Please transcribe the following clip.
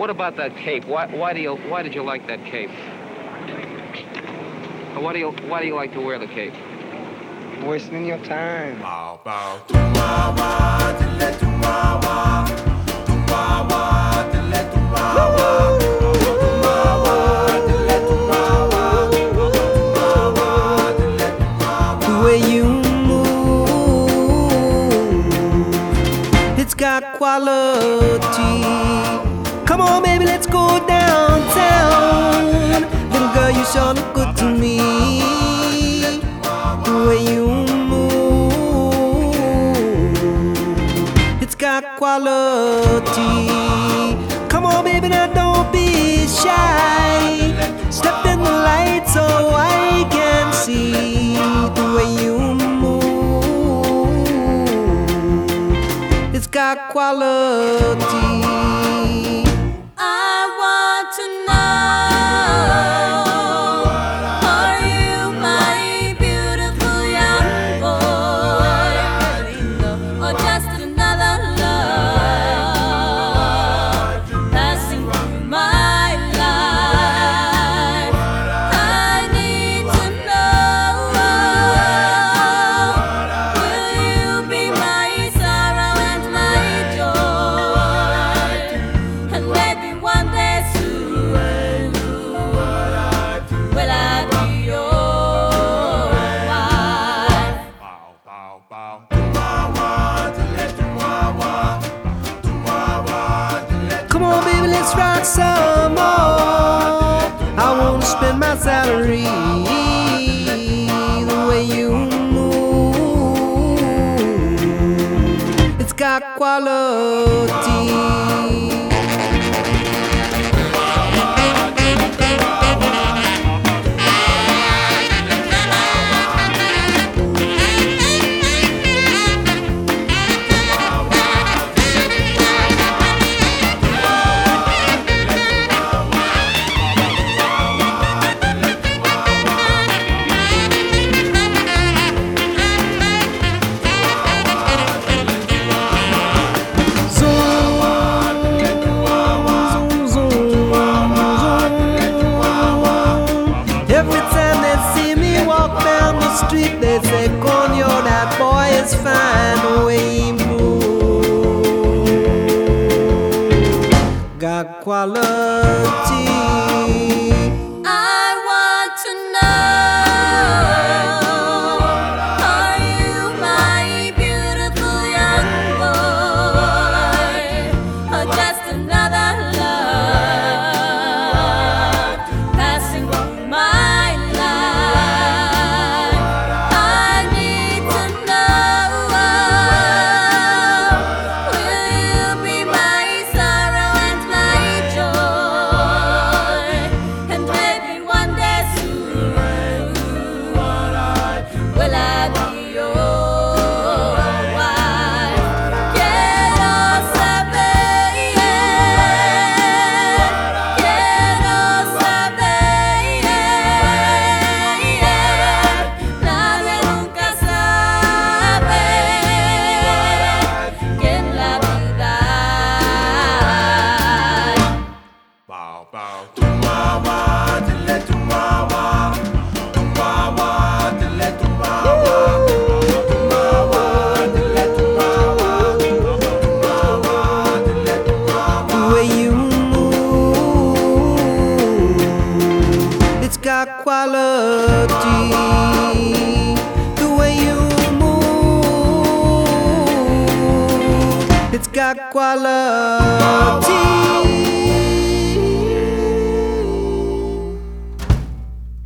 What about that cape? Why did you like that cape? Why do you like to wear the cape? Wasting your time. The way you move, it's got quality. Come on, baby, let's go downtown. Little girl, you sure look good to me. The way you move, it's got quality. Come on, baby, now don't be shy. Step in the light so I can see the way you move. It's got quality. Come on, baby, let's rock some more. I wanna spend my salary the way you move. It's got quality. Street, they say, Conyo, that boy is fine. The way he move, got quality. I want to know, are you my beautiful young boy, or just another love passing through my quality. The way you move, it's got quality.